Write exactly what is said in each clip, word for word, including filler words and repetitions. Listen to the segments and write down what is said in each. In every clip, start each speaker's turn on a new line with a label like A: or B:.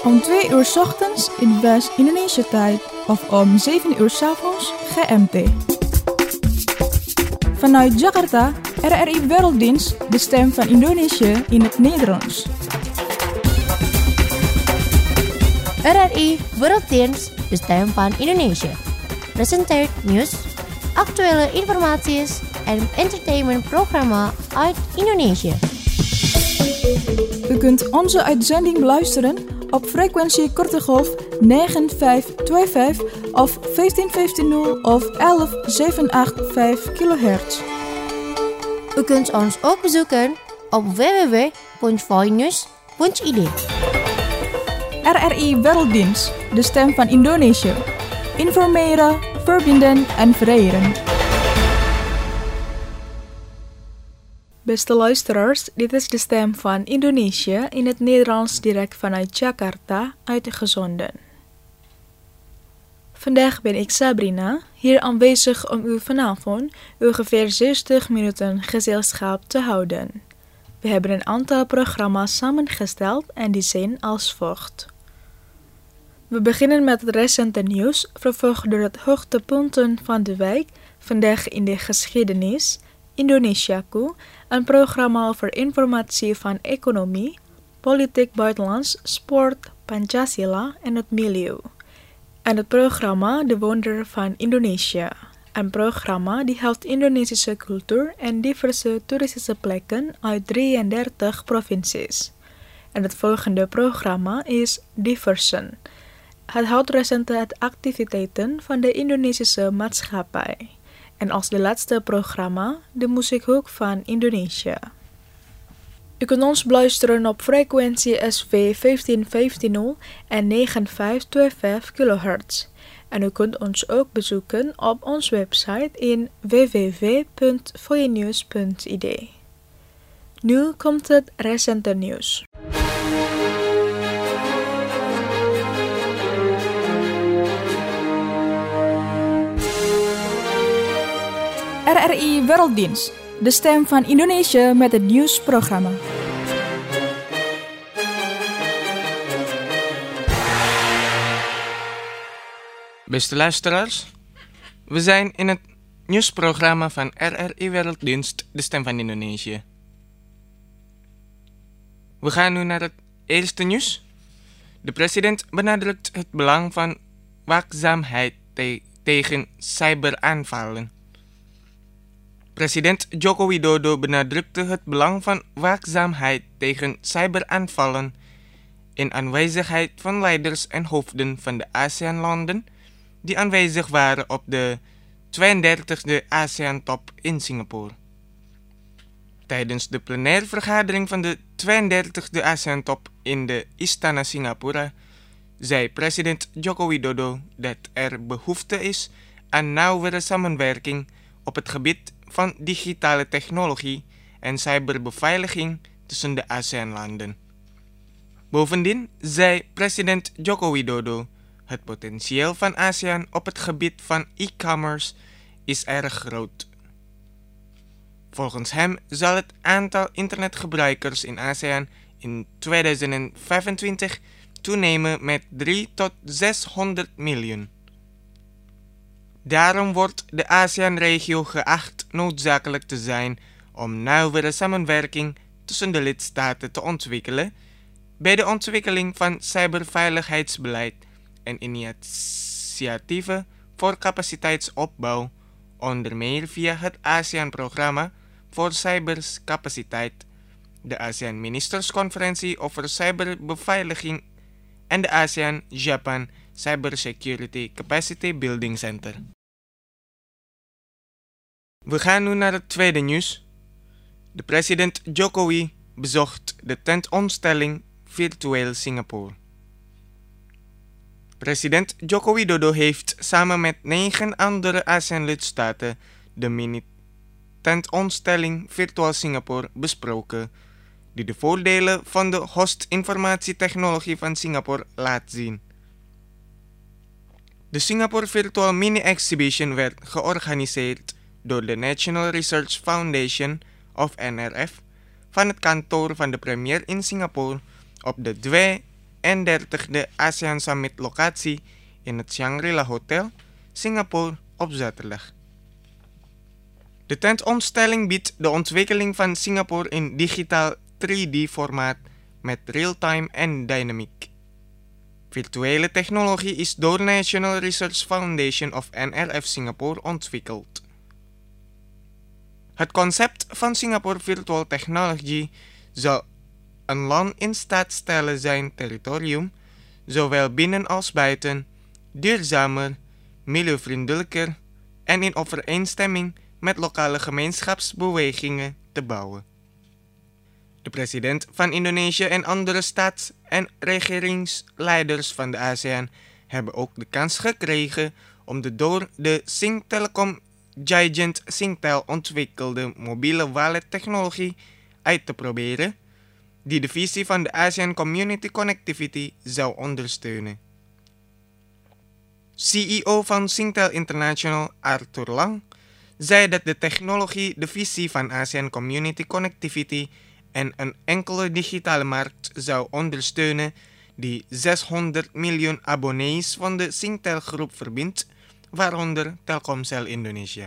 A: Om twee uur 's ochtends in West-Indonesië-tijd of om zeven uur 's avonds G M T. Vanuit Jakarta, R R I Werelddienst, de stem van Indonesië in het Nederlands.
B: R R I Werelddienst, de stem van Indonesië. Presenteert nieuws, actuele informatie en entertainmentprogramma uit Indonesië.
A: U kunt onze uitzending beluisteren op frequentie korte golf negen vijf twee vijf of vijftien vijftien of elf zeven acht vijf kilohertz.
B: U kunt ons ook bezoeken op w w w punt voinews punt i d.
A: R R I Werelddienst, de stem van Indonesië. Informeren, verbinden en vereren. Beste luisteraars, dit is de stem van Indonesië in het Nederlands direct vanuit Jakarta uitgezonden. Vandaag ben ik Sabrina, hier aanwezig om u vanavond ongeveer zestig minuten gezelschap te houden. We hebben een aantal programma's samengesteld en die zijn als volgt. We beginnen met het recente nieuws, vervolgd door het hoogtepunten van de week, vandaag in de geschiedenis, Indonesiaku, een programma over informatie van economie, politiek buitenlands, sport, Pancasila en het milieu. En het programma De Wonder van Indonesië, een programma die houdt Indonesische cultuur en diverse toeristische plekken uit drieëndertig provincies. En het volgende programma is Diversen. Het houdt recente activiteiten van de Indonesische maatschappij. En als de laatste programma, de muziekhoek van Indonesië. U kunt ons beluisteren op frequentie S V vijftien vijftien en negen vijf twee vijf kilohertz. En u kunt ons ook bezoeken op onze website in w w w punt voinews punt i d. Nu komt het recente nieuws. R R I Werelddienst, de stem van Indonesië met het nieuwsprogramma.
C: Beste luisteraars, we zijn in het nieuwsprogramma van R R I Werelddienst, de stem van Indonesië. We gaan nu naar het eerste nieuws. De president benadrukt het belang van waakzaamheid te- tegen cyberaanvallen. President Joko Widodo benadrukte het belang van waakzaamheid tegen cyberaanvallen in aanwezigheid van leiders en hoofden van de ASEAN-landen die aanwezig waren op de tweeëndertigste ASEAN-top in Singapore. Tijdens de plenaire vergadering van de tweeëndertigste ASEAN-top in de Istana Singapura zei president Joko Widodo dat er behoefte is aan nauwere samenwerking op het gebied van digitale technologie en cyberbeveiliging tussen de ASEAN-landen. Bovendien zei president Joko Widodo: het potentieel van ASEAN op het gebied van e-commerce is erg groot. Volgens hem zal het aantal internetgebruikers in ASEAN in tweeduizend vijfentwintig toenemen met drie tot zeshonderd miljoen. Daarom wordt de ASEAN-regio geacht noodzakelijk te zijn om nauwere samenwerking tussen de lidstaten te ontwikkelen bij de ontwikkeling van cyberveiligheidsbeleid en initiatieven voor capaciteitsopbouw, onder meer via het ASEAN-programma voor cybercapaciteit, de ASEAN-ministersconferentie over cyberbeveiliging en de ASEAN-Japan Cybersecurity Capacity Building Center. We gaan nu naar het tweede nieuws. De president Jokowi bezocht de tentoonstelling Virtueel Singapore. President Joko Widodo heeft samen met negen andere ASEAN-lidstaten de mini-tentoonstelling Virtueel Singapore besproken, die de voordelen van de host-informatietechnologie van Singapore laat zien. De Singapore Virtual Mini-Exhibition werd georganiseerd door de National Research Foundation, of N R F, van het kantoor van de premier in Singapore op de drieëndertigste ASEAN Summit locatie in het Shangri-La Hotel, Singapore, op zaterdag. De tentoonstelling biedt de ontwikkeling van Singapore in digitaal drie D-formaat met real-time en dynamiek. Virtuele technologie is door National Research Foundation of N R F Singapore ontwikkeld. Het concept van Singapore Virtual Technology zal een land in staat stellen zijn territorium, zowel binnen als buiten, duurzamer, milieuvriendelijker en in overeenstemming met lokale gemeenschapsbewegingen te bouwen. De president van Indonesië en andere staats- en regeringsleiders van de ASEAN hebben ook de kans gekregen om de door de Singtelecom Giant Singtel ontwikkelde mobiele wallet-technologie uit te proberen, die de visie van de ASEAN Community Connectivity zou ondersteunen. C E O van Singtel International, Arthur Lang, zei dat de technologie de visie van ASEAN Community Connectivity en een enkele digitale markt zou ondersteunen die zeshonderd miljoen abonnees van de Singtel-groep verbindt, waaronder Telkomsel Indonesia.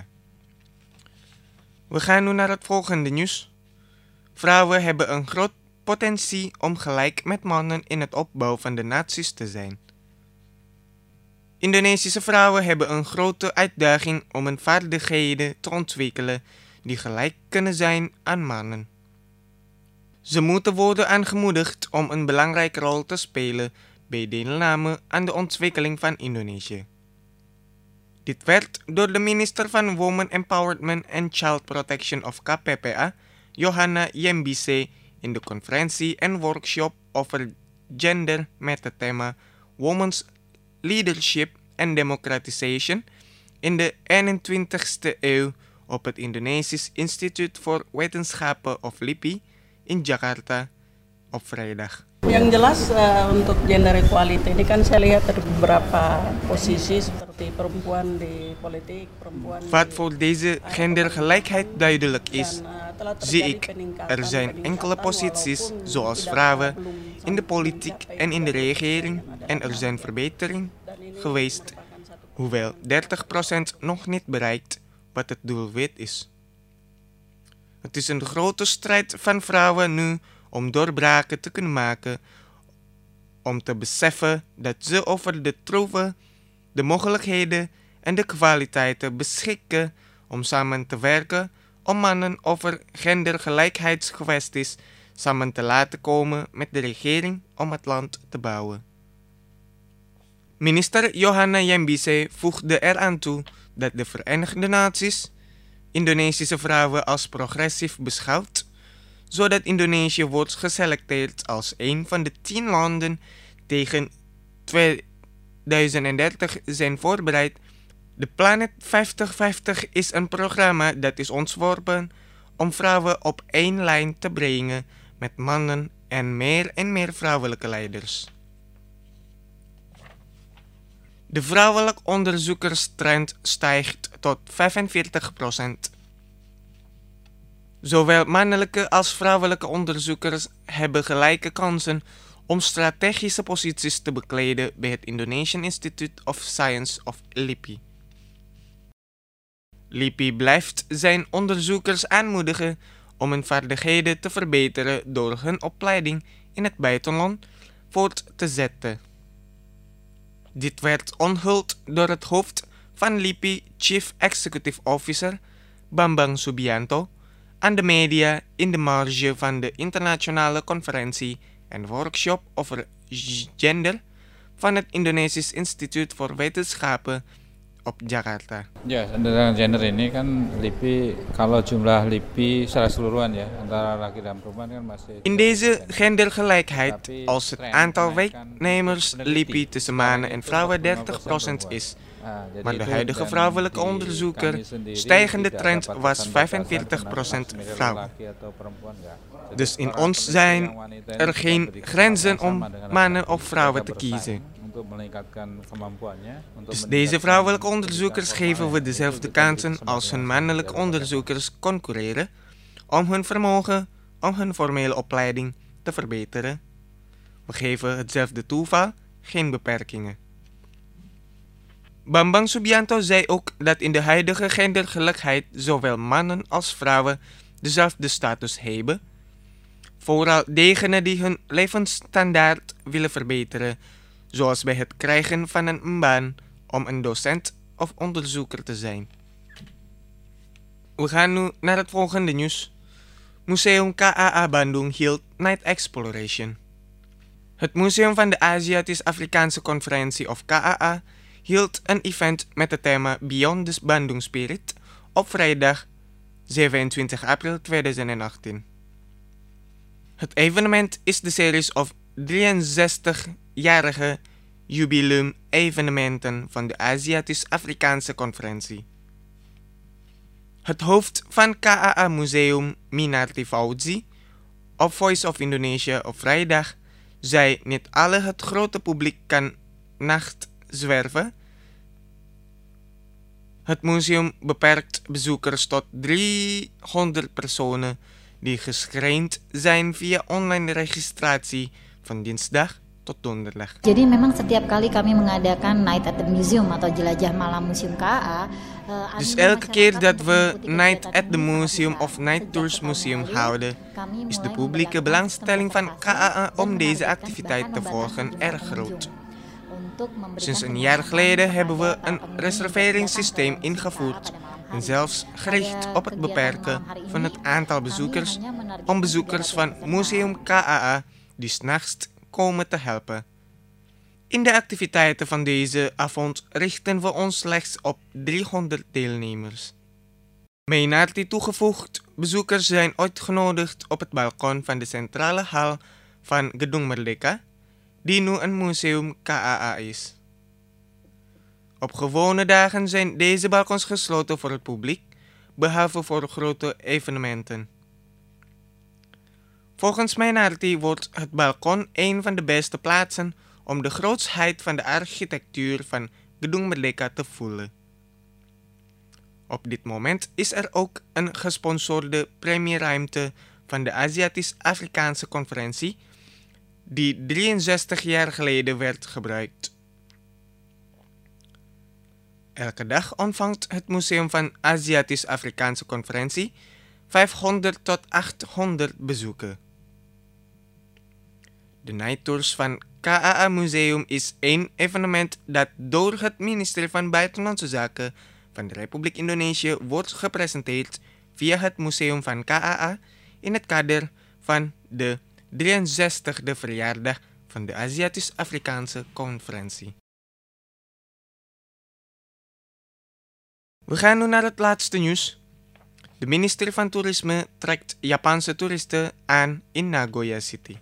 C: We gaan nu naar het volgende nieuws. Vrouwen hebben een groot potentie om gelijk met mannen in het opbouw van de naties te zijn. Indonesische vrouwen hebben een grote uitdaging om hun vaardigheden te ontwikkelen die gelijk kunnen zijn aan mannen. Ze moeten worden aangemoedigd om een belangrijke rol te spelen bij deelname aan de ontwikkeling van Indonesië. Dit werd door de minister van Women Empowerment and Child Protection of K P P A, Yohana Yembise, in de conferentie en workshop over gender met het thema Women's Leadership and Democratization in de eenentwintigste eeuw op het Indonesisch Instituut voor Wetenschappen of L I P I in Jakarta op vrijdag.
D: Yang jelas uh, untuk gender equality ini kan saya lihat ada beberapa posisi seperti perempuan di politik, perempuan.
C: Wat voor deze gendergelijkheid duidelijk is, zie ik, er zijn enkele posities zoals vrouwen in de politiek en in de regering en er zijn verbeteringen geweest, hoewel dertig procent nog niet bereikt wat het doelwit is. Het is een grote strijd van vrouwen nu om doorbraken te kunnen maken, om te beseffen dat ze over de troeven, de mogelijkheden en de kwaliteiten beschikken om samen te werken om mannen over gendergelijkheidskwesties samen te laten komen met de regering om het land te bouwen. Minister Yohana Yembise voegde eraan toe dat de Verenigde Naties Indonesische vrouwen als progressief beschouwt, zodat Indonesië wordt geselecteerd als een van de tien landen tegen tweeduizend dertig zijn voorbereid. De Planet vijftig vijftig is een programma dat is ontworpen om vrouwen op één lijn te brengen met mannen en meer en meer vrouwelijke leiders. De vrouwelijke onderzoekerstrend stijgt tot vijfenveertig procent. Zowel mannelijke als vrouwelijke onderzoekers hebben gelijke kansen om strategische posities te bekleden bij het Indonesian Institute of Science of L I P I. L I P I blijft zijn onderzoekers aanmoedigen om hun vaardigheden te verbeteren door hun opleiding in het buitenland voort te zetten. Dit werd onthuld door het hoofd van L I P I Chief Executive Officer Bambang Subianto aan de media in de marge van de internationale conferentie en workshop over gender van het Indonesisch Instituut voor Wetenschappen op Jakarta.
E: Ya, tentang gender ini kan L I P I, kalau jumlah L I P I secara keseluruhan ya, antara laki dan perempuan kan masih.
C: In deze gendergelijkheid, als het aantal werknemers L I P I tussen mannen en vrouwen dertig procent is, maar de huidige vrouwelijke onderzoeker stijgende trend was vijfenveertig procent vrouw. Dus in ons zijn er geen grenzen om mannen of vrouwen te kiezen. Dus deze vrouwelijke onderzoekers geven we dezelfde kansen als hun mannelijke onderzoekers concurreren om hun vermogen om hun formele opleiding te verbeteren. We geven hetzelfde toeval geen beperkingen. Bambang Subianto zei ook dat in de huidige gendergelijkheid zowel mannen als vrouwen dezelfde status hebben, vooral degenen die hun levensstandaard willen verbeteren, zoals bij het krijgen van een baan om een docent of onderzoeker te zijn. We gaan nu naar het volgende nieuws. Museum K A A Bandung hield Night Exploration. Het Museum van de Aziatisch-Afrikaanse Conferentie of K A A hield een event met het thema Beyond the Bandung Spirit op vrijdag zevenentwintig april tweeduizend achttien. Het evenement is de series of drieënzestigjarige jubileum-evenementen van de Aziatisch-Afrikaanse Conferentie. Het hoofd van K A A Museum, Minarti Fauzi, op Voice of Indonesia op vrijdag, zei niet alle het grote publiek kan nacht zwerven. Het museum beperkt bezoekers tot driehonderd personen die gescreend zijn via online registratie van dinsdag tot donderdag.
F: Jadi memang setiap kali kami mengadakan Night at the Museum atau Jelajah Malam Museum K A A. Uh,
C: dus elke keer dat we Night at the Museum of Night Tours Museum houden, is de publieke belangstelling van K A A om deze activiteit te volgen erg groot. Sinds een jaar geleden hebben we een reserveringssysteem ingevoerd en zelfs gericht op het beperken van het aantal bezoekers om bezoekers van Museum K A A die 's nachts komen te helpen. In de activiteiten van deze avond richten we ons slechts op driehonderd deelnemers. Meenarti toegevoegd, bezoekers zijn uitgenodigd op het balkon van de centrale hal van Gedung Merdeka, die nu een museum K A A is. Op gewone dagen zijn deze balkons gesloten voor het publiek, behalve voor grote evenementen. Volgens Meenarti wordt het balkon een van de beste plaatsen om de grootsheid van de architectuur van Gedung Merdeka te voelen. Op dit moment is er ook een gesponsorde premieruimte van de Aziatisch-Afrikaanse Conferentie, die drieënzestig jaar geleden werd gebruikt. Elke dag ontvangt het Museum van Aziatisch-Afrikaanse Conferentie vijfhonderd tot achthonderd bezoeken. De Night Tours van K A A Museum is één evenement dat door het ministerie van Buitenlandse Zaken van de Republiek Indonesië wordt gepresenteerd via het Museum van K A A in het kader van de drieënzestigste verjaardag van de Aziatisch-Afrikaanse Conferentie. We gaan nu naar het laatste nieuws. De ministerie van Toerisme trekt Japanse toeristen aan in Nagoya City.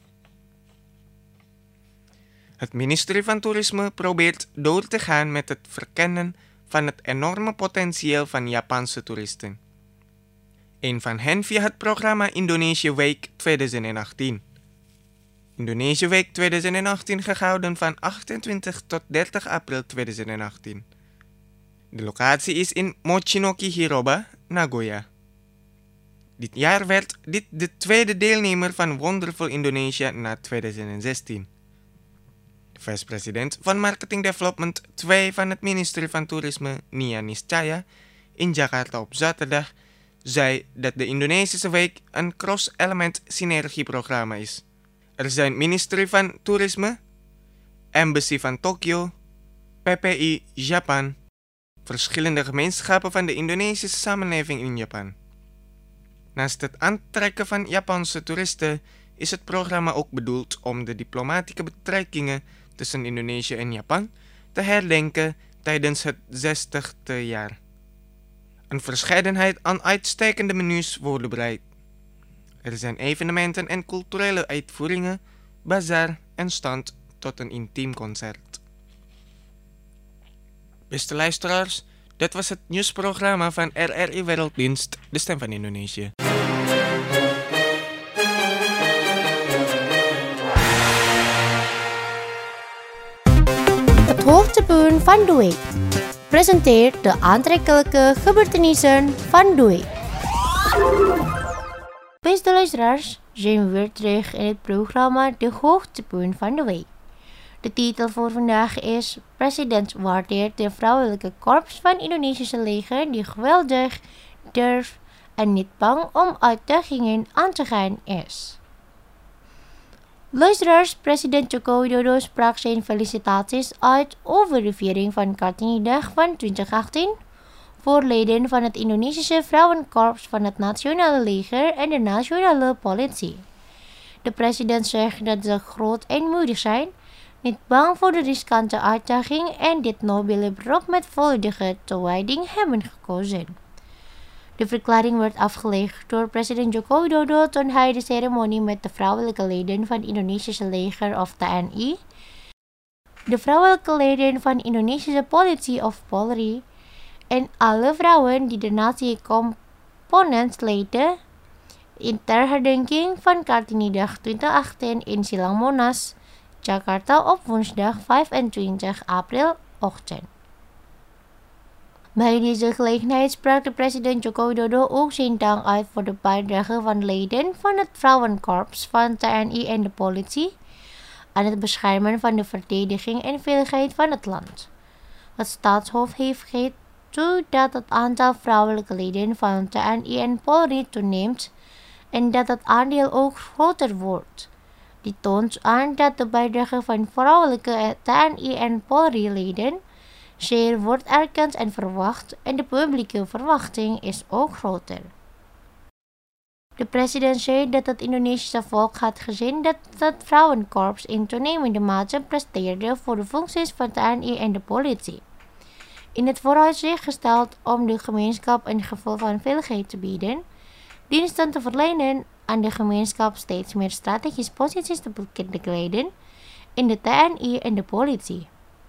C: Het ministerie van Toerisme probeert door te gaan met het verkennen van het enorme potentieel van Japanse toeristen. Een van hen via het programma Indonesië Week tweeduizend achttien. Indonesië Week tweeduizend achttien gehouden van achtentwintig tot dertig april tweeduizend achttien. De locatie is in Mochinoki Hiroba, Nagoya. Dit jaar werd dit de tweede deelnemer van Wonderful Indonesia na tweeduizend zestien. De vice-president van Marketing Development twee van het ministerie van Toerisme, Nia Niscaya, in Jakarta op zaterdag, zei dat de Indonesische Week een cross-element synergieprogramma is. Er zijn ministerie van Toerisme, Embassy van Tokio, P P I Japan, verschillende gemeenschappen van de Indonesische samenleving in Japan. Naast het aantrekken van Japanse toeristen is het programma ook bedoeld om de diplomatieke betrekkingen tussen Indonesië en Japan te herdenken tijdens het zestigste jaar. Een verscheidenheid aan uitstekende menus worden bereid. Er zijn evenementen en culturele uitvoeringen, bazaar en stand tot een intiem concert. Beste luisteraars, dit was het nieuwsprogramma van R R I Werelddienst, de Stem van Indonesië.
B: Het hoogtepunt van de week presenteert de aantrekkelijke gebeurtenissen van de week. Beste luisteraars, zijn we weer terug in het programma De Hoogtepunt van de Week. De titel voor vandaag is President waardeert de vrouwelijke korps van Indonesische leger die geweldig, durf en niet bang om uitdagingen aan te gaan is. Luisteraars, president Joko Widodo sprak zijn felicitaties uit over de viering van Kartini-dag van twintig achttien voor leden van het Indonesische Vrouwenkorps van het Nationale Leger en de Nationale Politie. De president zegt dat ze groot en moedig zijn, niet bang voor de riskante uitdaging en dit nobele beroep met volledige toewijding hebben gekozen. De verklaring werd afgelegd door president Joko Widodo toen hij de ceremonie met de vrouwelijke leden van het Indonesische leger of T N I, de vrouwelijke leden van Indonesische politie of Polri en alle vrouwen die de nazi-component leden in ter herdenking van Kartini-dag twintig achttien in Silang Monas, Jakarta op woensdag vijfentwintig april ochtend. Bij deze gelegenheid sprak de president Joko Widodo ook zijn dank uit voor de bijdrage van leden van het Vrouwenkorps van T N I en de politie aan het beschermen van de verdediging en veiligheid van het land. Het staatshoofd heeft gegeven toe dat het aantal vrouwelijke leden van T N I en Polri toeneemt en dat het aandeel ook groter wordt. Dit toont aan dat de bijdrage van vrouwelijke T N I en Polri-leden zeer wordt erkend en verwacht en de publieke verwachting is ook groter. De president zei dat het Indonesische volk had gezien dat het Vrouwenkorps in toenemende mate presteerde voor de functies van T N I en de politie. In het vooruitzicht gesteld om de gemeenschap een gevoel van veiligheid te bieden, diensten te verlenen aan de gemeenschap steeds meer strategische posities te bekleden in de T N I en de politie.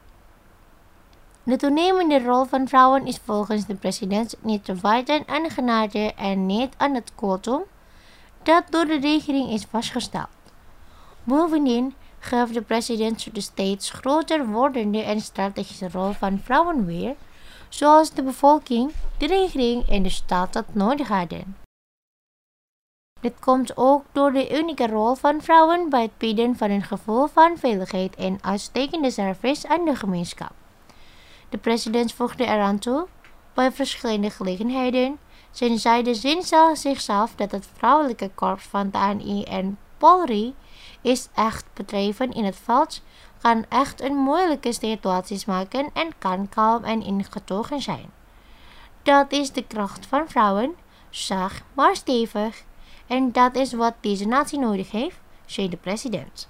B: De toenemende rol van vrouwen is volgens de president niet te wijten aan genade en niet aan het quotum dat door de regering is vastgesteld. Bovendien gaf de president de steeds groter wordende en strategische rol van vrouwen weer, zoals de bevolking, de regering en de staat dat nodig hadden. Dit komt ook door de unieke rol van vrouwen bij het bieden van een gevoel van veiligheid en uitstekende service aan de gemeenschap. De president voegde eraan toe, bij verschillende gelegenheden, zijn zijde zinsel zichzelf dat het vrouwelijke korps van T N I en Polri is echt bedreven in het veld, kan echt een moeilijke situaties maken en kan kalm en ingetogen zijn. Dat is de kracht van vrouwen, zacht maar stevig, en dat is wat deze natie nodig heeft, zei de president.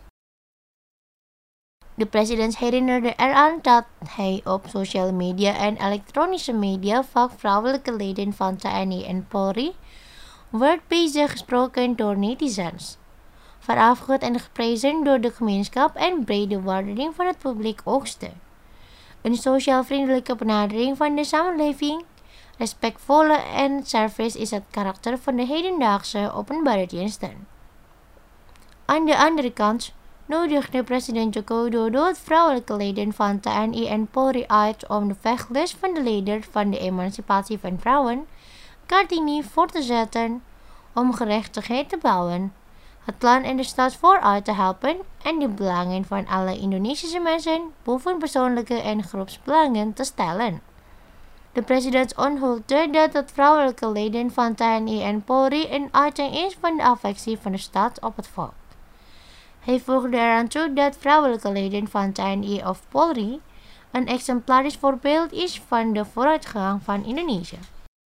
B: De president herinnerde eraan dat hij op sociale media en elektronische media vaak vrouwelijke leden van T N I en Polri werd bezig gesproken door netizens, verafgoed en geprezen door de gemeenschap en brede waardering van het publiek oogste. Een sociaal vriendelijke benadering van de samenleving, respectvolle en service is het karakter van de hedendaagse openbare diensten. Aan de andere kant nodigde president Joko Widodo het vrouwelijke leden van T N I en Polri uit om de vechtlust van de leider van de emancipatie van vrouwen, Kartini, voor te zetten om gerechtigheid te bouwen, het land en de stad vooruit te helpen en de belangen van alle Indonesische mensen boven persoonlijke en groepsbelangen te stellen. De president onthulde dat het vrouwelijke leden van T N I en Polri een uiting is van de affectie van de staat op het volk. Hij voegde eraan toe dat vrouwelijke leden van T N I of Polri een exemplarisch voorbeeld is van de vooruitgang van Indonesië.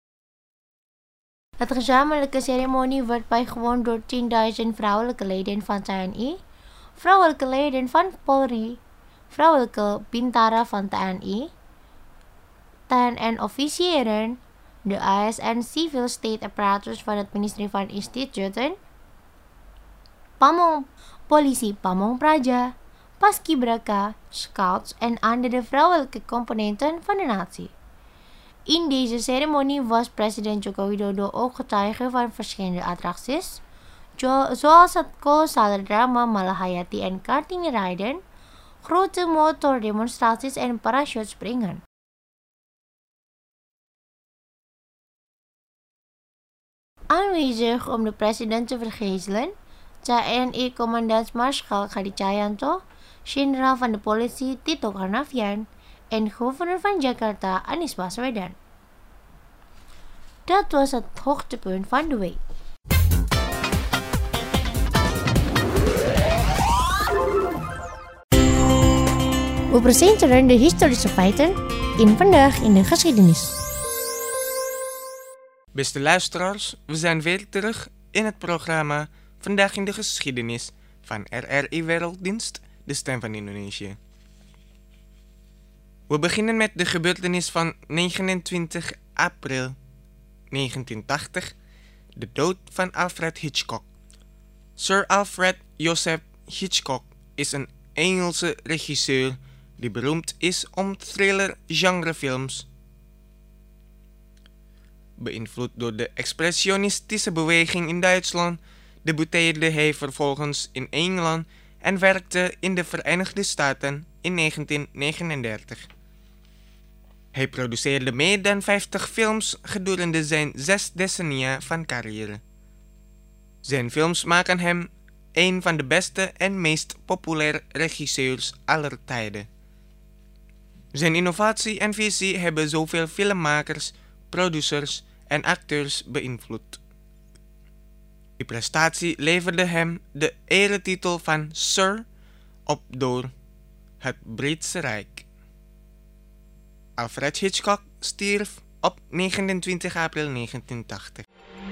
B: Het gezamenlijke ceremonie werd bijgewoond door tienduizend vrouwelijke leden van T N I, vrouwelijke leden van Polri, vrouwelijke bintara van T N I, T N N-officieren, de A S N Civil State Apparatus van het ministerie van Instituten, Pamong, politie Pamong Praja, Paskibraka, scouts en andere vrouwelijke componenten van de natie. In deze ceremonie was president Joko Widodo ook getuige van verschillende attracties, zoals het kolossale drama Malahayati en Kartini rijden, grote motordemonstraties en parachutespringen. Aanwezig om de president te vergezelen T N I Commandant Marschall Hadi Cahyanto, Jenderal van de Politie Tito Karnavian en Gouverneur van Jakarta Anies Baswedan. Dat was het hoogtepunt van de week. We presenteren de historische feiten in Vandaag in de Geschiedenis.
C: Beste luisteraars, we zijn weer terug in het programma Vandaag in de Geschiedenis van R R I Werelddienst, de Stem van Indonesië. We beginnen met de gebeurtenis van negenentwintig april negentien tachtig, de dood van Alfred Hitchcock. Sir Alfred Joseph Hitchcock is een Engelse regisseur die beroemd is om thriller-genrefilms. Beïnvloed door de expressionistische beweging in Duitsland, debuteerde hij vervolgens in Engeland en werkte in de Verenigde Staten in negentien negenendertig. Hij produceerde meer dan vijftig films gedurende zijn zes decennia van carrière. Zijn films maken hem een van de beste en meest populaire regisseurs aller tijden. Zijn innovatie en visie hebben zoveel filmmakers, producers en acteurs beïnvloed. Die prestatie leverde hem de eretitel van Sir op door het Britse Rijk. Alfred Hitchcock stierf op negenentwintig april negentien tachtig.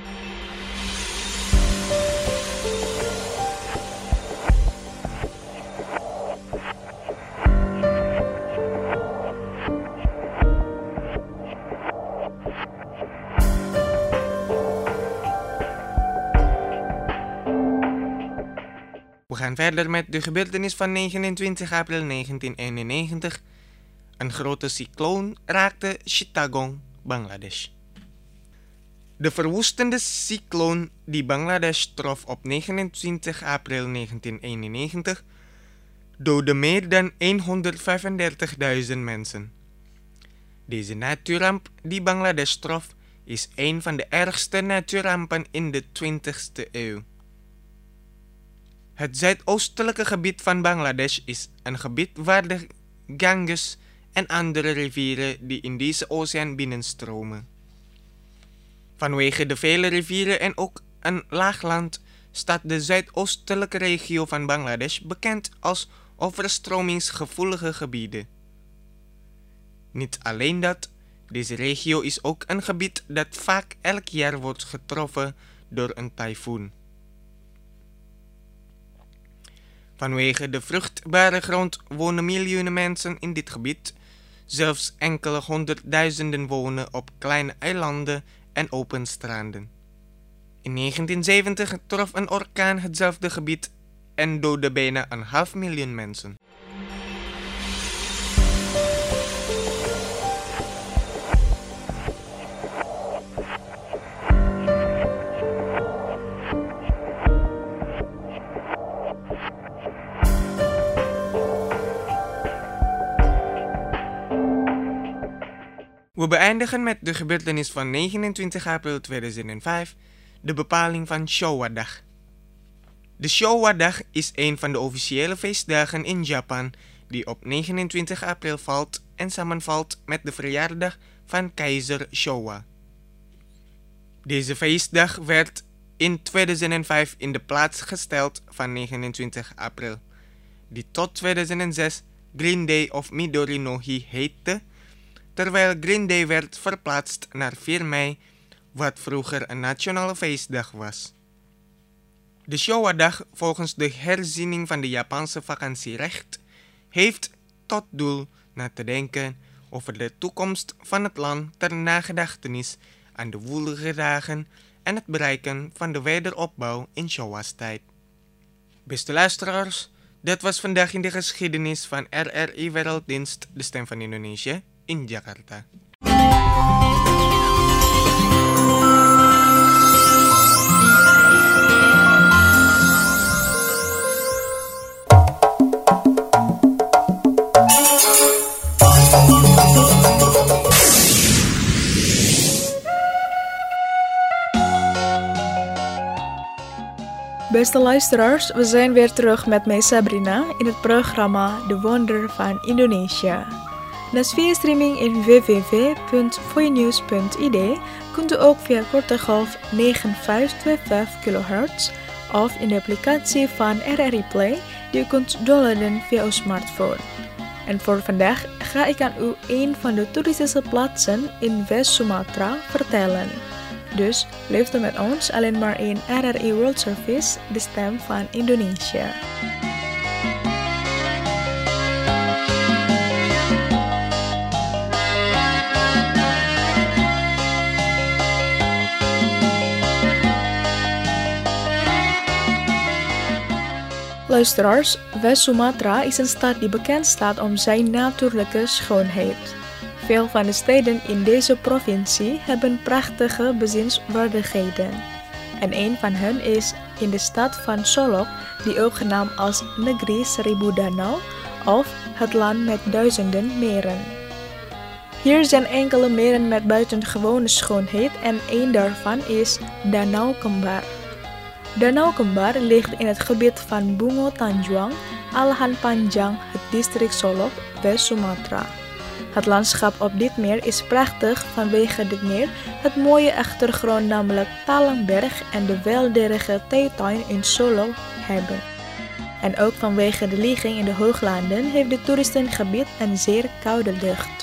C: We gaan verder met de gebeurtenis van negenentwintig april negentien eenennegentig. Een grote cycloon raakte Chittagong, Bangladesh. De verwoestende cycloon die Bangladesh trof op negenentwintig april negentien eenennegentig doodde meer dan honderdvijfendertigduizend mensen. Deze natuurramp die Bangladesh trof is een van de ergste natuurrampen in de twintigste eeuw. Het zuidoostelijke gebied van Bangladesh is een gebied waar de Ganges en andere rivieren die in deze oceaan binnenstromen. Vanwege de vele rivieren en ook een laagland staat de zuidoostelijke regio van Bangladesh bekend als overstromingsgevoelige gebieden. Niet alleen dat, deze regio is ook een gebied dat vaak elk jaar wordt getroffen door een tyfoon. Vanwege de vruchtbare grond wonen miljoenen mensen in dit gebied. Zelfs enkele honderdduizenden wonen op kleine eilanden en open stranden. In negentien zeventig trof een orkaan hetzelfde gebied en doodde bijna een half miljoen mensen. We beëindigen met de gebeurtenis van negenentwintig april tweeduizend vijf, de bepaling van Showa-dag. De Showa-dag is een van de officiële feestdagen in Japan die op negenentwintig april valt en samenvalt met de verjaardag van keizer Showa. Deze feestdag werd in tweeduizend vijf in de plaats gesteld van negenentwintig april, die tot tweeduizend zes Green Day of Midori no Hi heette, terwijl Green Day werd verplaatst naar vier mei, wat vroeger een nationale feestdag was. De Showa-dag, volgens de herziening van de Japanse vakantierecht, heeft tot doel na te denken over de toekomst van het land ter nagedachtenis aan de woelige dagen en het bereiken van de wederopbouw in Showa's tijd. Beste luisteraars, dit was vandaag in de geschiedenis van R R I Werelddienst, de Stem van Indonesië, in Jakarta.
A: Beste luisteraars, we zijn weer terug met mij Sabrina in het programma De Wonder van Indonesië. Naast via streaming in w w w punt voinews punt i d kunt u ook via korte golf negen vijf twee vijf kilohertz of in de applicatie van R R I Play die u kunt downloaden via uw smartphone. En voor vandaag ga ik aan u een van de toeristische plaatsen in West-Sumatra vertellen. Dus luister met ons alleen maar in R R I World Service, de stem van Indonesië. Luisteraars, West-Sumatra is een stad die bekend staat om zijn natuurlijke schoonheid. Veel van de steden in deze provincie hebben prachtige bezienswaardigheden. En een van hen is in de stad van Solok, die ook genaamd als Negeri Seribu Danau of het land met duizenden meren. Hier zijn enkele meren met buitengewone schoonheid en één daarvan is Danau Kembar. Danau Kembar ligt in het gebied van Bungo Tanjuang, Alahan Panjang, het district Solok, West-Sumatra. Het landschap op dit meer is prachtig vanwege dit meer, het mooie achtergrond namelijk Talangberg en de welderige theetuin in Solok hebben. En ook vanwege de ligging in de hooglanden heeft het toeristengebied een zeer koude lucht.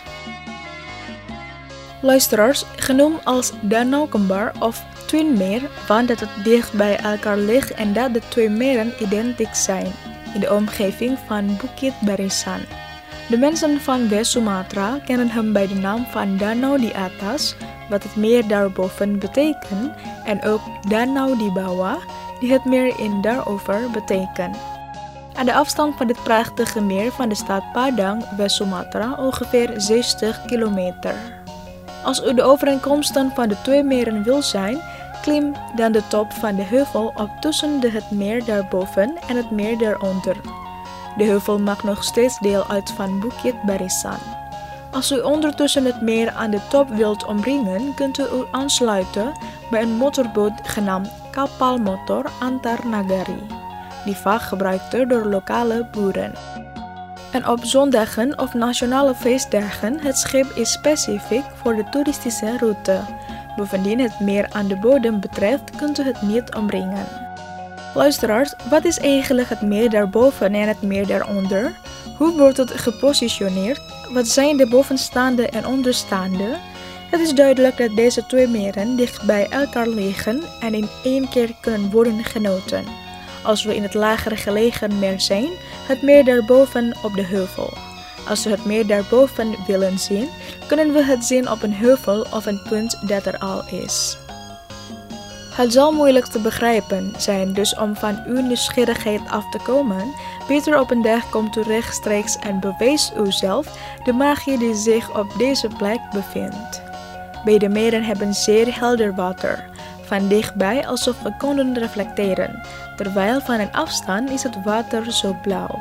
A: Luisteraars, genoemd als Danau Kembar of Twin Meer, want dat het dicht bij elkaar ligt en dat de twee meren identiek zijn in de omgeving van Bukit Barisan. De mensen van West-Sumatra kennen hem bij de naam van Danau di Atas, wat het meer daarboven betekent, en ook Danau di Bawah, die het meer in daarover betekent. Aan de afstand van dit prachtige meer van de stad Padang, West-Sumatra, ongeveer zestig kilometer. Als u de overeenkomsten van de twee meren wil zijn, klim dan de top van de heuvel op tussen de het meer daarboven en het meer daaronder. De heuvel maakt nog steeds deel uit van Bukit Barisan. Als u ondertussen het meer aan de top wilt omringen, kunt u u aansluiten bij een motorboot genaamd Kapal Motor Antar Nagari, die vaak gebruikt wordt door lokale boeren. En op zondagen of nationale feestdagen, het schip is specifiek voor de toeristische route. Bovendien het meer aan de bodem betreft, kunt u het niet omringen. Luisteraars, wat is eigenlijk het meer daarboven en het meer daaronder? Hoe wordt het gepositioneerd? Wat zijn de bovenstaande en onderstaande? Het is duidelijk dat deze twee meren dicht bij elkaar liggen en in één keer kunnen worden genoten. Als we in het lager gelegen meer zijn, het meer daarboven op de heuvel. Als we het meer daarboven willen zien, kunnen we het zien op een heuvel of een punt dat er al is. Het zal moeilijk te begrijpen zijn, dus om van uw nieuwsgierigheid af te komen, beter op een dag komt u rechtstreeks en bewijst uzelf de magie die zich op deze plek bevindt. Beide meren hebben zeer helder water, van dichtbij alsof we konden reflecteren, terwijl van een afstand is het water zo blauw.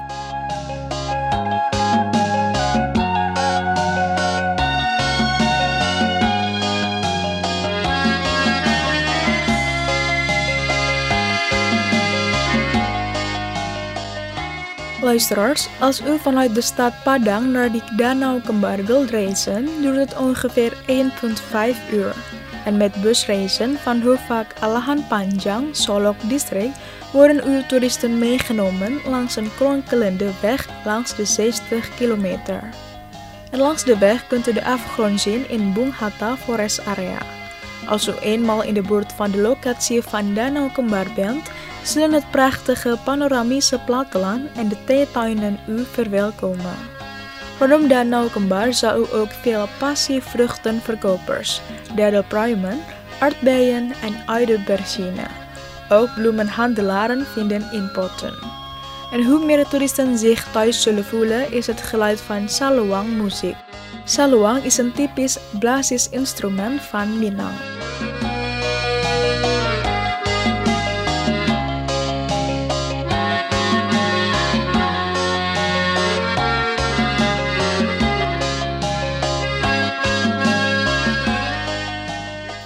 A: Luisteraars, als u vanuit de stad Padang naar die Danau Kembar wilt reizen, duurt het ongeveer één komma vijf uur. En met busreizen van Hufak Alahan Panjang, Solok district, worden uw toeristen meegenomen langs een kronkelende weg langs de zestig kilometer. En langs de weg kunt u de afgrond zien in Bung Hatta Forest Area. Als u eenmaal in de buurt van de locatie van Danau Kembar bent, zullen het prachtige panoramische platteland en de theetuinen u verwelkomen. Rondom Danau Kembar zou u ook veel passievruchtenverkopers, dadelpruimen, aardbeien en uienbersine. Ook bloemenhandelaren vinden in potten. En hoe meer toeristen zich thuis zullen voelen, is het geluid van saluang muziek. Saluang is een typisch blaasinstrument van Minang.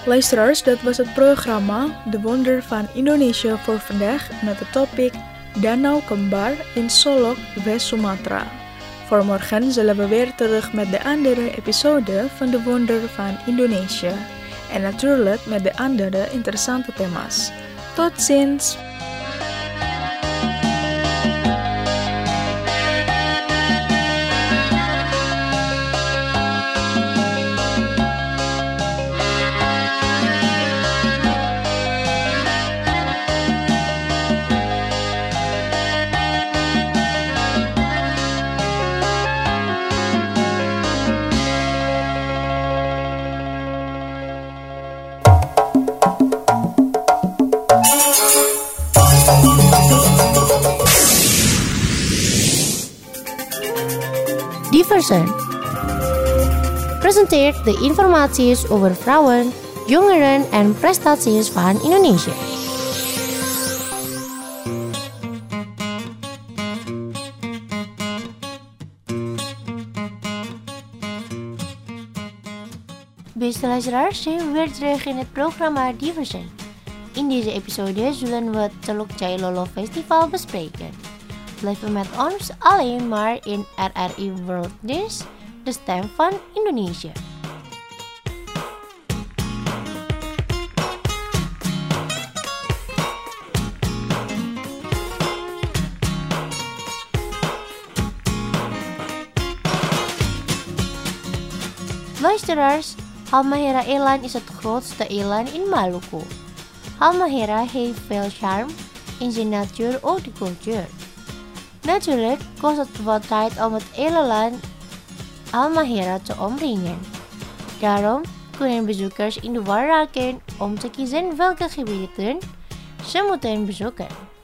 A: Luisteraars, dat was het programma De Wonder van Indonesië voor vandaag met het topic Danau Kembar in Solok, West-Sumatra. Voor morgen zullen we weer terug met de andere episode van De Wonder van Indonesië. En natuurlijk met de andere interessante thema's. Tot ziens!
B: Diversen presenteert de informaties over vrouwen, jongeren en prestaties van Indonesië. Beste luisteraars, zijn we weer terug in het programma Diversen. In deze episode zullen we het Teluk Jailolo Festival bespreken. Blijven met ons alleen maar in R R I World News, de stem van Indonesië. Luisteraars, Halmahera-eland is het grootste eland in Maluku. Halmahera heeft veel charme in zijn natuur ook de cultuur. Natuurlijk kost het wat tijd om het hele land Halmahera te omringen. Daarom kunnen bezoekers in de war raken om te kiezen welke gebieden ze moeten bezoeken.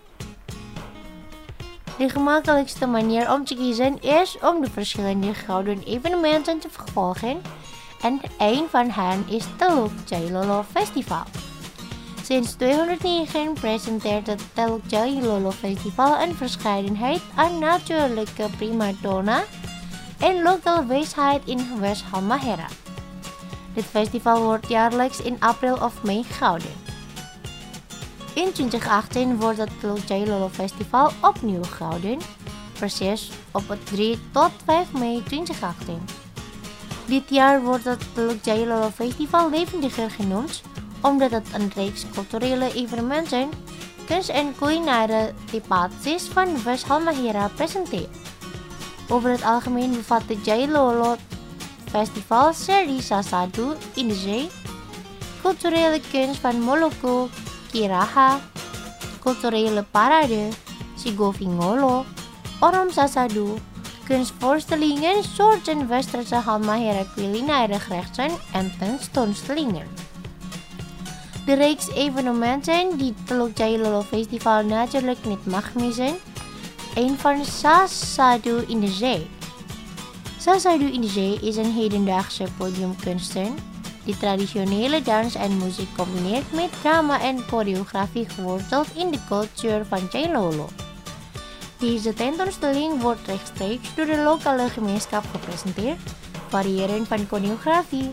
B: De gemakkelijkste manier om te kiezen is om de verschillende gouden evenementen te vervolgen en een van hen is het Teluk Jailolo Festival. Sinds tweehonderdnegen presenteert het Teluk Jailolo Festival een verscheidenheid aan natuurlijke primadonna en lokale wijsheid in West Halmahera. Dit festival wordt jaarlijks in april of mei gehouden. In twintig achttien wordt het Teluk Jailolo Festival opnieuw gehouden, precies op het drie tot vijf mei twintig achttien. Dit jaar wordt het Teluk Jailolo Festival levendiger genoemd, omdat het een reeks culturele evenementen, kunst- en culinaire typaties van West Halmahera presenteert. Over het algemeen bevat de Jailolo Festival serie Sasadu in de zee, culturele kunst van Moluku, Kiraha, culturele parade, Sigofingolo, Orom Sasadu, kunstvoorstellingen, soorten westerse Halmahera culinaire gerechten en tentoonstellingen. De reeks evenementen die het Teluk Jailolo Festival natuurlijk niet mag missen, een van Sasadu in de zee. Sasadu in de zee is een hedendaagse podiumkunsten die traditionele dans en muziek combineert met drama en choreografie geworteld in de cultuur van Jailolo. Deze tentoonstelling wordt rechtstreeks door de lokale gemeenschap gepresenteerd, variërend van choreografie,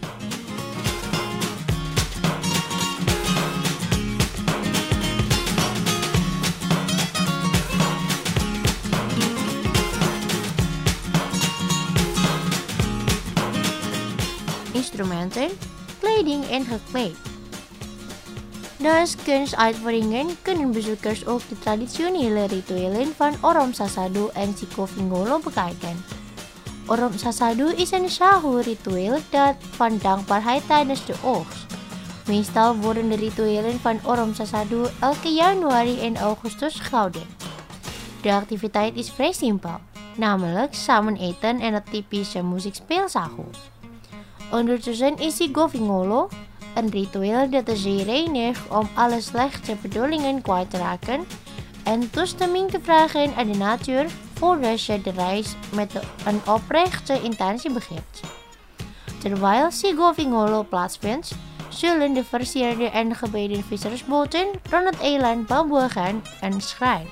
B: instrumenten, kleding en gekleed. Naast kunstuitvoeringen kunnen bezoekers ook de traditionele rituelen van Orom Sasadu en Sigofingolo bekijken. Orom Sasadu is een Sahu-ritueel dat van dankbaarheid tijdens de oogst. Meestal worden de rituelen van Orom Sasadu elke januari en augustus gehouden. De activiteit is vrij simpel, namelijk samen eten en het typische muziekspel Sahu. Ondertussen is Sigofingolo een ritueel dat de zee reinigt om alle slechte bedoelingen kwijt te raken en toestemming te vragen aan de natuur voordat je de reis met een oprechte intentie begint. Terwijl Sigofingolo plaatsvindt, zullen de versierde en gebeden vissersboten rond het eiland bamboegaan en schrijven.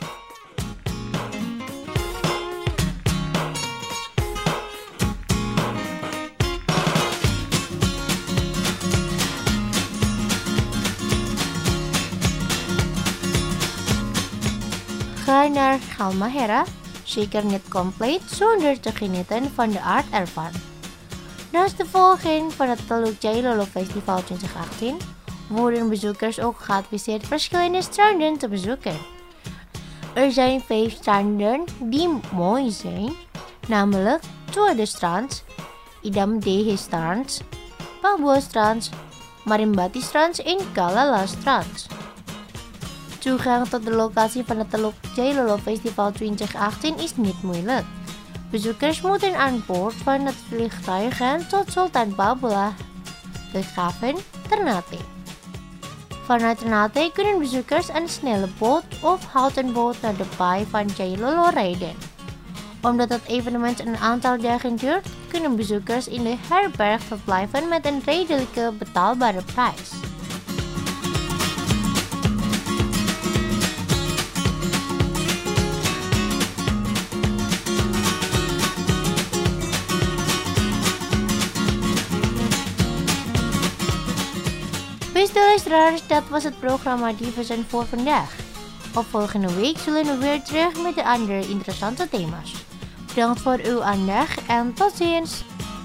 B: Halmahera zeker niet compleet zonder te genieten van de art ervan. Naast de volging van het Teluk Jailolo Festival twintig achttien worden bezoekers ook geadviseerd verschillende stranden te bezoeken. Er zijn vijf stranden die mooi zijn, namelijk Tuade Strands, Idam Dehe Strands, Papua Strands, Marimbati Strands en Galala Strands. Toegang tot de locatie van het Teluk Jailolo Festival twintig achttien is niet moeilijk. Bezoekers moeten aan boord van het vliegtuig gaan tot Sultan Babula, de haven Ternate. Vanuit Ternate kunnen bezoekers een snelle boot of houten boot naar de baai van Jailolo rijden. Omdat het evenement een aantal dagen duurt, kunnen bezoekers in de herberg verblijven met een redelijke betaalbare prijs. Beste luisteraars, dat was het programma Diversen voor vandaag. Op volgende week zullen we weer terug met de andere interessante thema's. Bedankt voor uw aandacht en tot ziens!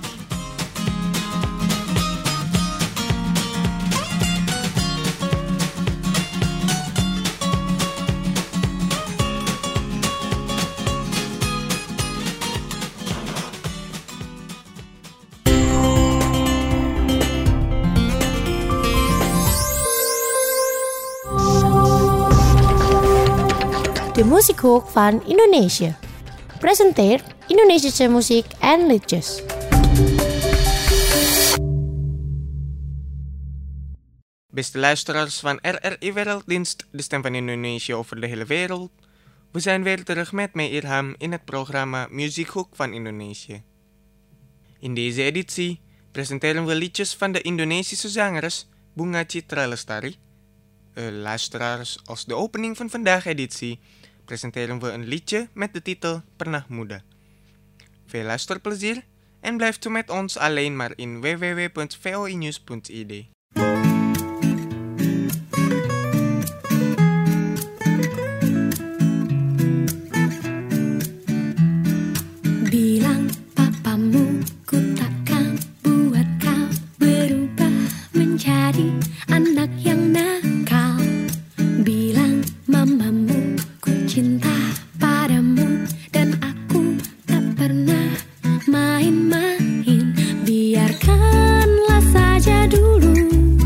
B: De muziekhoek van Indonesië. Presenteert Indonesische muziek en liedjes.
C: Beste luisteraars van R R I Werelddienst, de stem van Indonesië over de hele wereld. We zijn weer terug met mij Irham in het programma Muziekhoek van Indonesië. In deze editie presenteren we liedjes van de Indonesische zangeres Bunga Citra Lestari. Uh, luisteraars, als de opening van vandaag editie presenteren we een liedje met de titel Pernah Muda. Veel luisterplezier en blijft u met ons alleen maar in w w w punt v o i news punt i d.
G: Bilang papamu ku takkan buat kau berubah menjadi anak yang nakal. Bilang mamamu ku cinta padamu dan aku tak pernah main-main. Biarkanlah saja dulu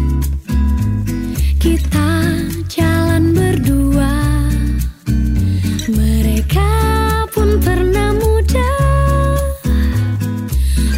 G: kita jalan berdua. Mereka pun pernah muda,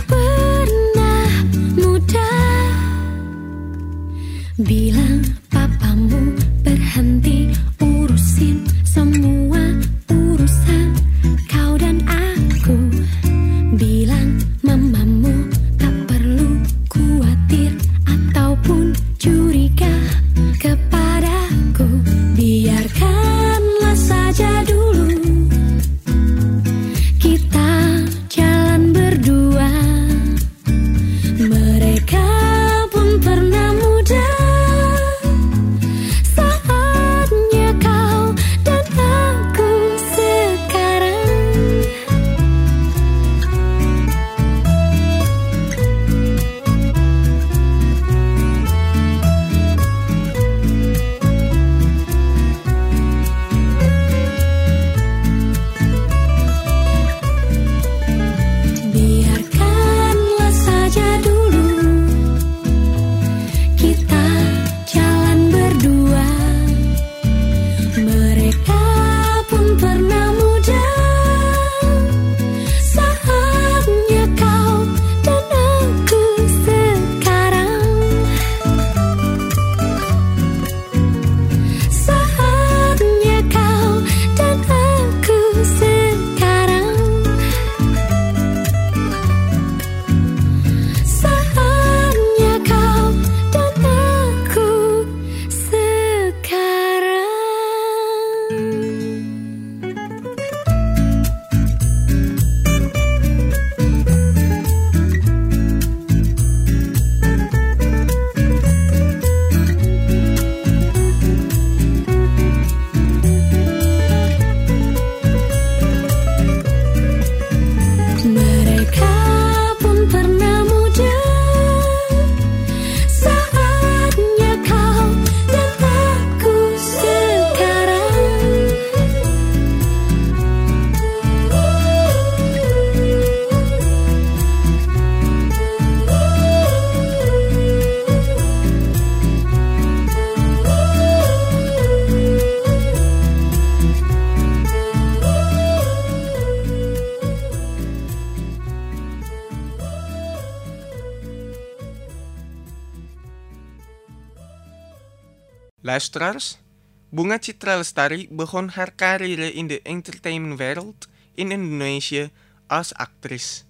C: Luisteraars, Bunga Citra Lestari begon haar carrière in de entertainmentwereld in Indonesië als actrice.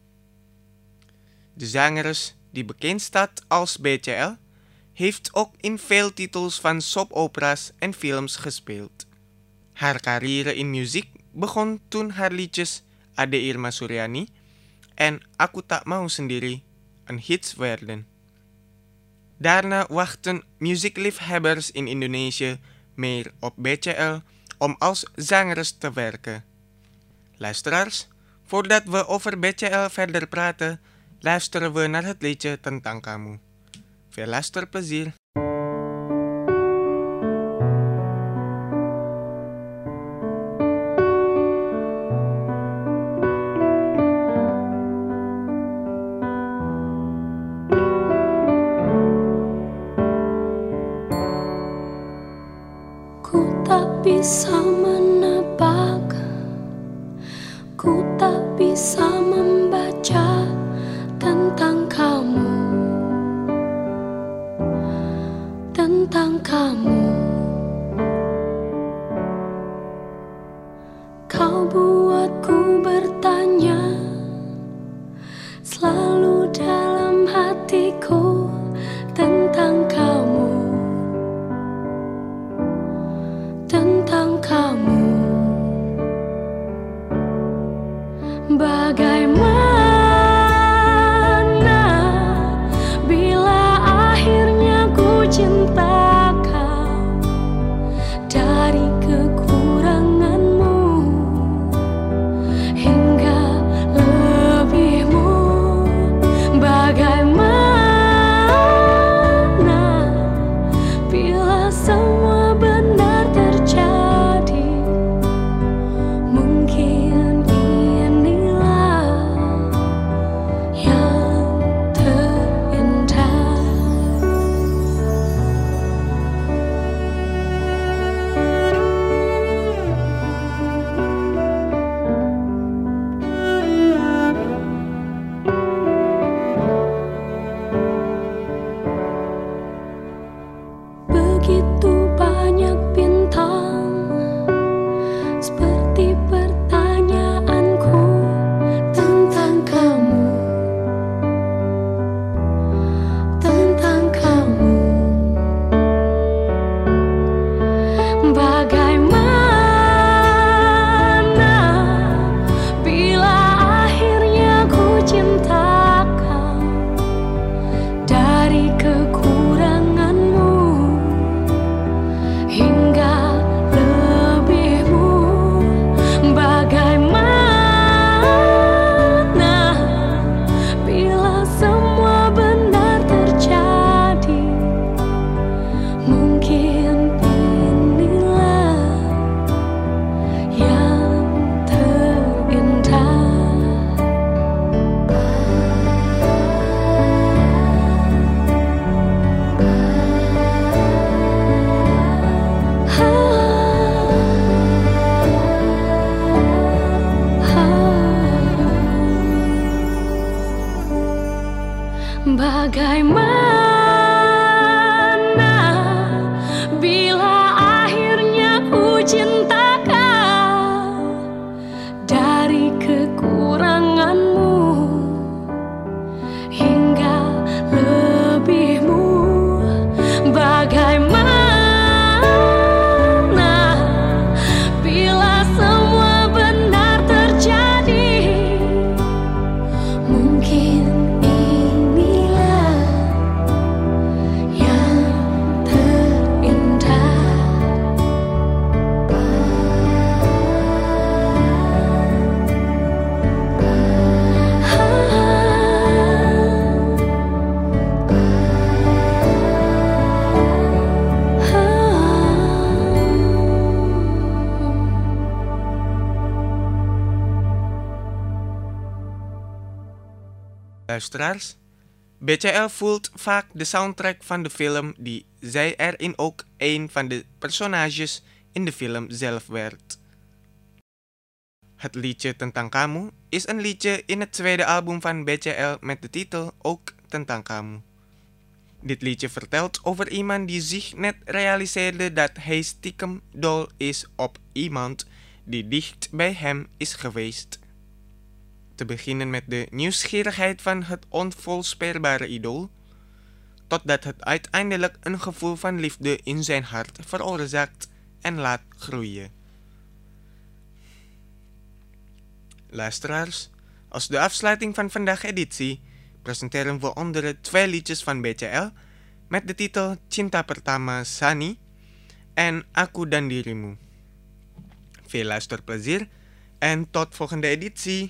C: De zangeres, die bekend staat als B C L, heeft ook in veel titels van soapopera's en films gespeeld. Haar carrière in muziek begon toen haar liedjes Ade Irma Suryani en Aku Tak Mau Sendiri een hits werden. Daarna wachten muziekliefhebbers in Indonesië meer op B C L om als zangeres te werken. Luisteraars, voordat we over B C L verder praten, luisteren we naar het liedje Tentang Kamu. Veel luisterplezier.
G: Ku tak bisa menebak, ku tak bisa membaca tentang kamu, tentang kamu. Kau buatku bertanya selalu dalam hatiku tentang kamu, tentang kamu. Bagaimana bila akhirnya ku cinta kau dari kekuranganmu hingga lebihmu. Bagaimana bila semua benar terjadi, mungkin inilah yang terindah. Begitu banyak bintang seperti pertanyaanku tentang kamu, tentang kamu. Bagaimana bila akhirnya ku cinta kau dari kekuranganmu hingga lebihmu. Bagaimana bila semua benar terjadi, mungkin inilah yang terindah. Bagaimana bila akhirnya ku cinta kau dari kekuranganmu hingga lebihmu. Bagaimana bila semua benar terjadi, mungkin inilah yang terindah.
C: Luisteraars, B C L voelt vaak de soundtrack van de film die zij erin ook een van de personages in de film zelf werd. Het liedje Tentang Kamu is een liedje in het tweede album van B C L met de titel ook Tentang Kamu. Dit liedje vertelt over iemand die zich net realiseerde dat hij stiekem dol is op iemand die dicht bij hem is geweest. Te beginnen met de nieuwsgierigheid van het onvoorspelbare idool, totdat het uiteindelijk een gevoel van liefde in zijn hart veroorzaakt en laat groeien. Luisteraars, als de afsluiting van vandaag editie presenteren we onder twee liedjes van B C L met de titel Cinta Pertama Sani en Aku dan Dirimu. Veel luisterplezier en tot volgende editie.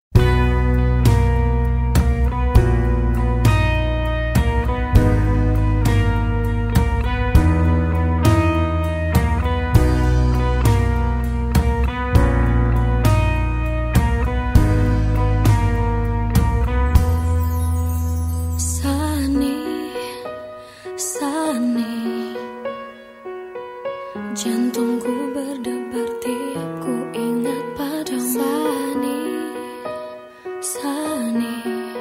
G: Jantungku berdebar tiap ku ingat padamu. Sani, Sani,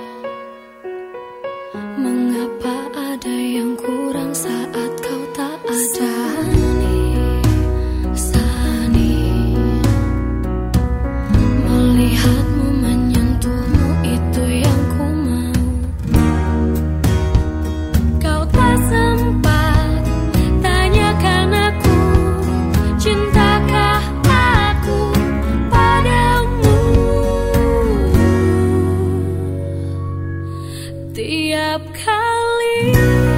G: mengapa ada yang kurang saat kau tak ada? Sani, Sani, melihatmu menyentuhmu itu yang ku mau. Kau tak sempat tanyakan aku, cintakah aku padamu? Tiap kali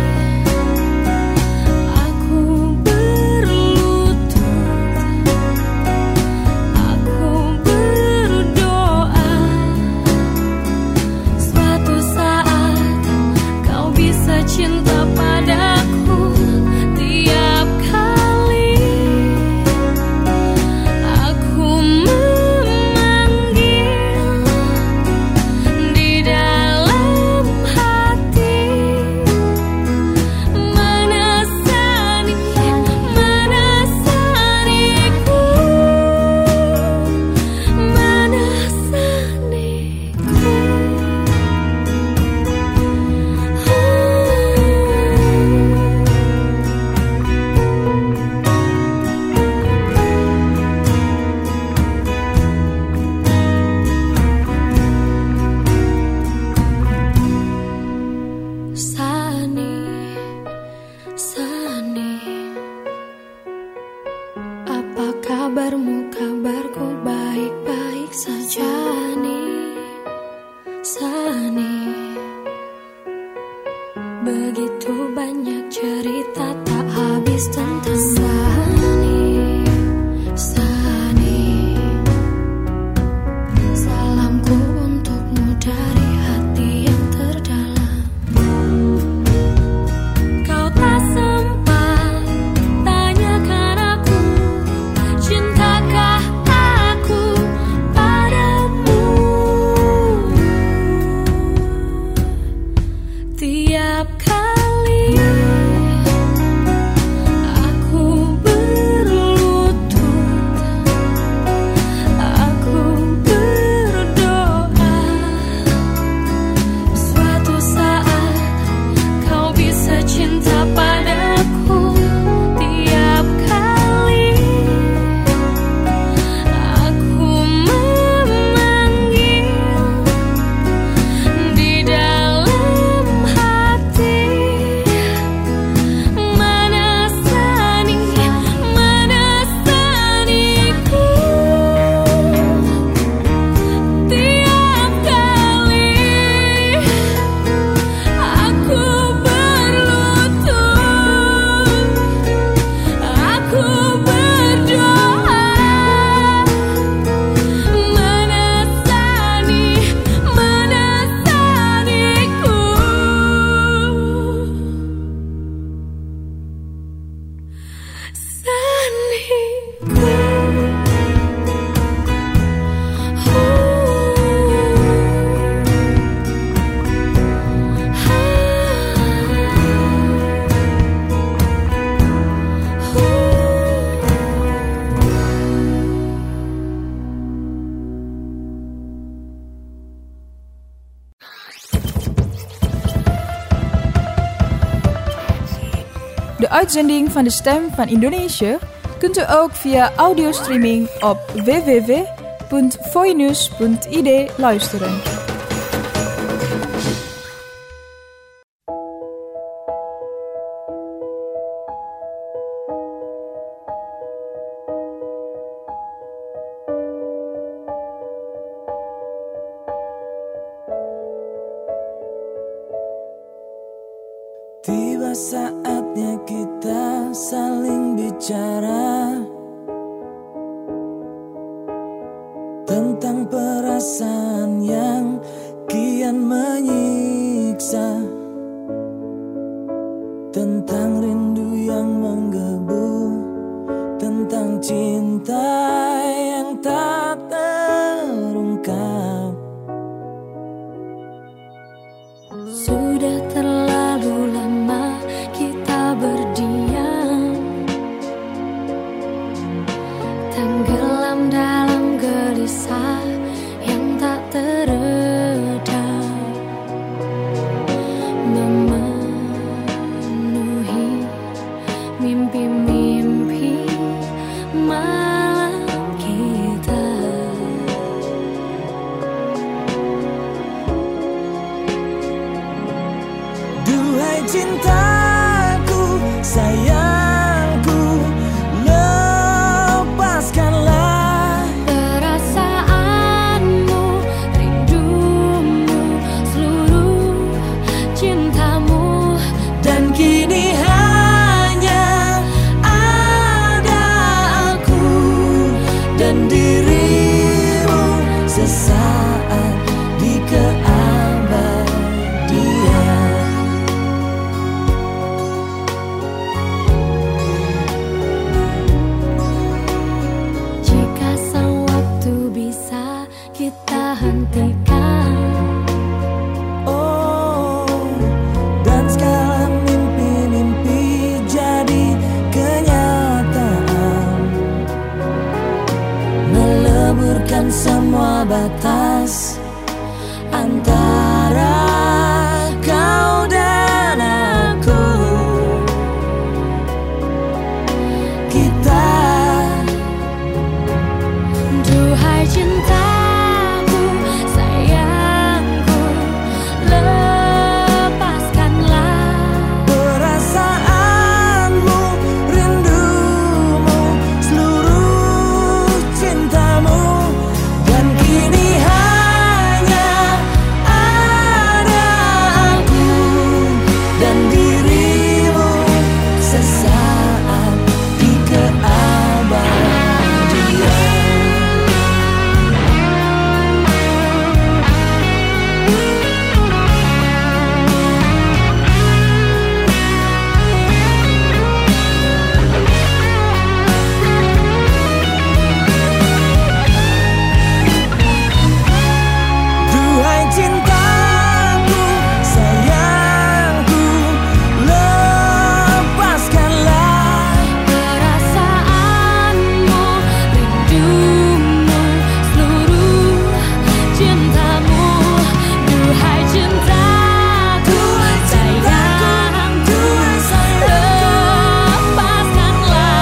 G: aku berlutut, aku berdoa, suatu saat kau bisa cinta padaku. Tiap kali aku memanggil di dalam hati, mana Sani, mana Saniku, mana Saniku. Sani, Sani, apa kabarmu? Kabarku baik-baik saja. Sani, Sani, begitu banyak cerita tak habis tentang Sani, Sani, salamku untukmu dari hati yang terdalam. Kau tak sempat tanyakan aku, cintakah aku padamu? Tiap kali aku
A: De uitzending van de Stem van Indonesië kunt u ook via audiostreaming op w w w punt voinews punt i d luisteren.
H: Tiba saatnya kita saling bicara tentang perasaan yang kian menyiksa, tentang rindu yang menggebu, tentang cinta yang tak terungkap.
G: Sudah terlalu lama kita berdiam, tenggelam dalam gelisah yang tak teredam, memenuhi mimpi-mimpi malam kita.
H: Duhai cintaku, sayangku, lepaskanlah
G: perasaanmu, rindumu, seluruh cintamu.
H: dan kini hanya ada aku dan dirimu sesaat di keabadian.
G: Jika sang waktu bisa kita hentikan,
H: Oh, dan segala mimpi-mimpi jadi kenyataan, meleburkan semua batas antara kau dan aku. Kita
G: duhai cintaku, sayangku, lepaskanlah
H: perasaanmu, rindumu, seluruh cintamu, dan kini hanya ada aku dan dirimu sesaat di keabadian. Duhai cintaku, sayangku, lepaskanlah
G: perasaanmu, rindumu, seluruh cintamu. Duhai cintaku, sayangku, lepaskanlah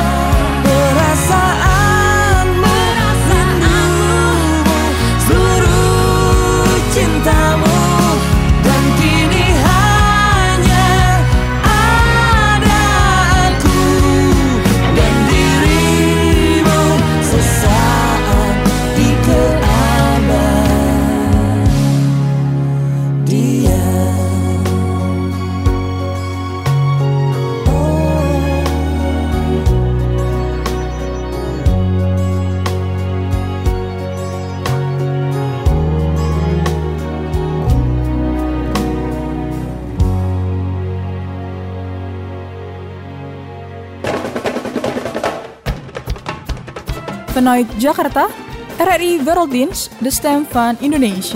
H: perasaanmu, rindumu, seluruh cintamu, dan kini hanya ada aku dan dirimu sesaat di keabadian.
A: Vanuit Jakarta, R R I Werelddienst, de stem van Indonesië.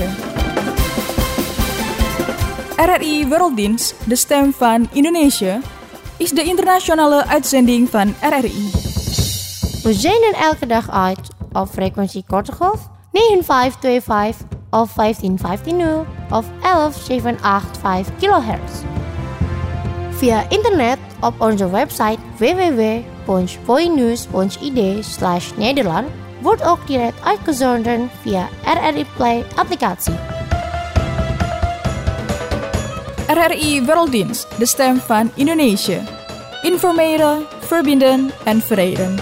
A: R R I Werelddienst, de stem van Indonesië, is de internationale uitzending van R R I.
B: We zenden elke dag uit op frequentie korte golf negen vijf twee vijf of vijftien vijftien nul of elf zeven acht vijf kilohertz. Via internet op onze website w w w punt voinews punt i d slash Nederland wordt ook direct uitgezonden via R R I Play applicatie.
A: R R I Werelddienst, de stem van Indonesië. Informeren, verbinden en verenigden.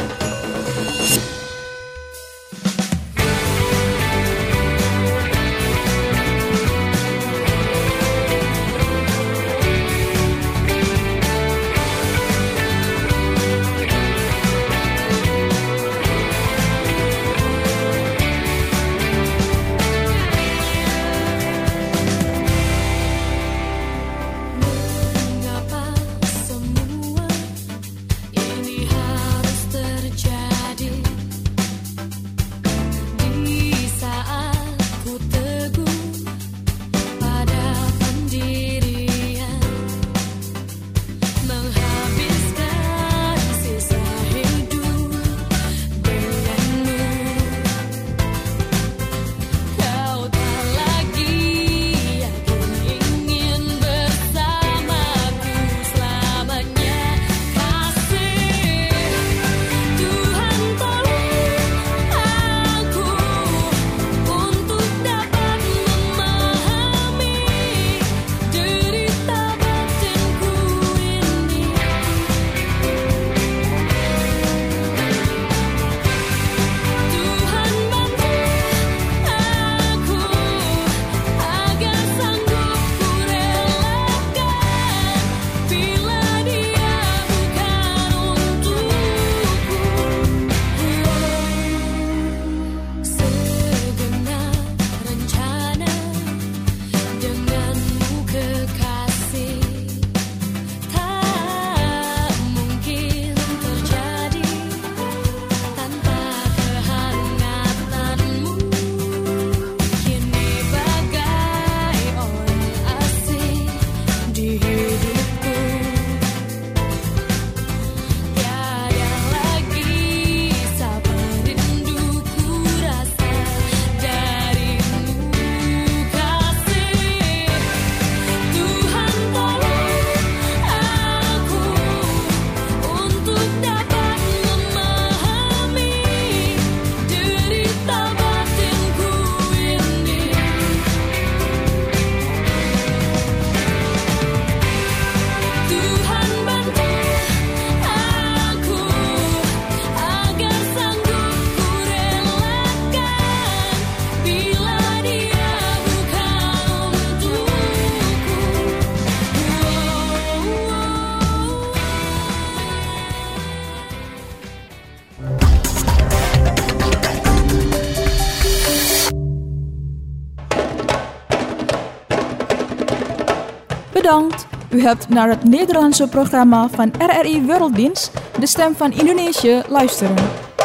A: Bedankt. U hebt naar het Nederlandse programma van R R I Werelddienst, de stem van Indonesië, luisteren.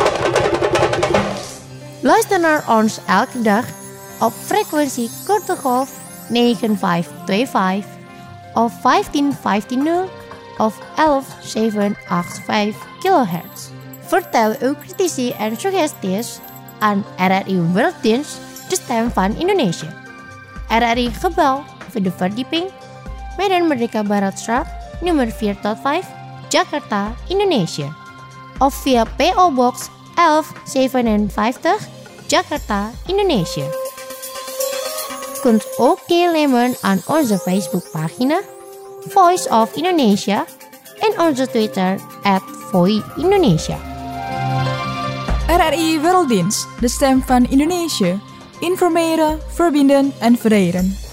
B: Luister naar ons elke dag op frequentie korte golf negen vijf twee vijf of vijftien vijftien of elf zeven acht vijf kilohertz. Vertel uw critici en suggesties aan R R I Werelddienst, de stem van Indonesië. R R I Gebel voor de verdieping, Medan Merdeka Baratstraat, nummer vier tot vijf, Jakarta, Indonesië. Of via P O Box elf zevenenvijftig, Jakarta, Indonesië. Kunt ook deelnemen aan onze Facebookpagina Voice of Indonesia en onze Twitter at Voi Indonesia.
A: R R I Werelddienst, de stem van Indonesië. Informeren, verbinden en verenigden.